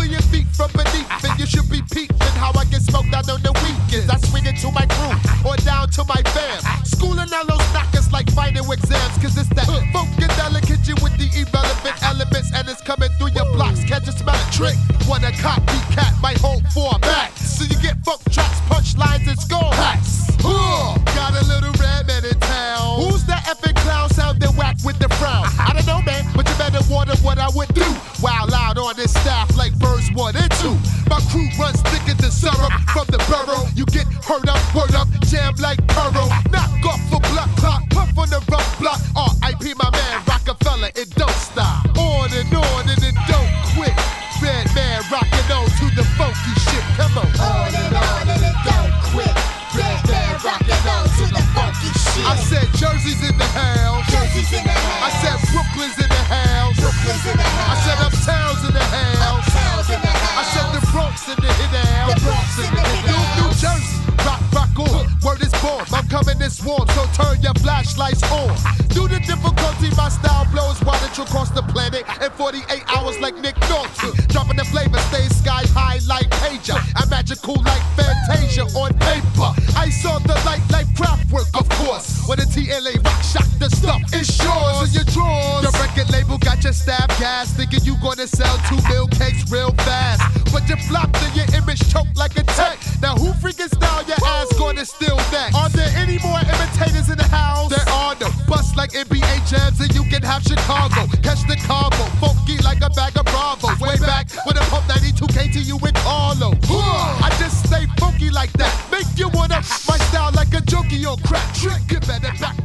wiggle your feet from beneath, and you should be peeping how I get smoked out on the weekends. I swing it to my crew or down to my fam. Schooling all those knockers like final exams, cause it's that funkadelic you with the irrelevant elements, and it's coming through your blocks. Catch a smell a trick. Wanna copycat my whole format, so you get funk tracks, punchlines, and score hacks. Got a little red man in town. Who's the epic clown sounding whack with the frown? I don't know, man, but you better wonder what I would do. Wild out on this staff like birds 1 and 2. My crew runs thicker than syrup from the borough. You get hurt up, word up, jam like Burrow. Knock off for block clock, puff on the rough block. R.I.P. my man Rockefeller, it don't stop. On and it don't quit. Red man rockin' on to the funky shit. Come on. On and it don't quit. Red man rockin' on to the funky shit. I said Jersey's in the house. Jersey's in the house. I said Brooklyn's in the house. Brooklyn's in the house. I said Uptown's in the house. Uptown's in the house. I said the Bronx in the house. The Bronx in the house. New Jersey, rock on. Word is born. I'm coming this warm, so turn your flashlights on. Through the difficulty, my style blows wattage across the planet in 48 hours like Nick Nolte. Dropping the flavor, stay sky high like Pager. I'm magical like Fantasia on paper. I saw the light like Kraftwerk, of course. When the TLA rock shock, the stuff is yours in your drawers. The record label got your stab gas, thinking you gonna sell 2 mil cakes real fast. But you flopped and your image choked like a tech. Now who freaking style your ass gonna steal that? Are there any more imitators in the house? There are no. Bust like NBA jams and you can have Chicago. Catch the cargo, funky like a bag of Bravos. Way back when I pumped 92 KTU with Carlo. I just stay funky like that. Make you wanna my style like a junkie on crack. Trick, get better back.